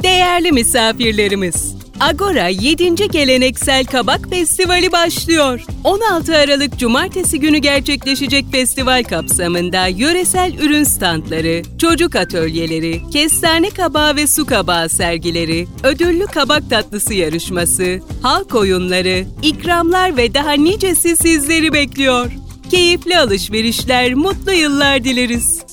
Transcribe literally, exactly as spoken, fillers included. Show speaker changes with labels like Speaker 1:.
Speaker 1: Değerli misafirlerimiz, Agora yedinci Geleneksel Kabak Festivali başlıyor. on altı Aralık Cumartesi günü gerçekleşecek festival kapsamında yöresel ürün standları, çocuk atölyeleri, kestane kabağı ve su kabağı sergileri, ödüllü kabak tatlısı yarışması, halk oyunları, ikramlar ve daha nicesi sizleri bekliyor. Keyifli alışverişler, mutlu yıllar dileriz.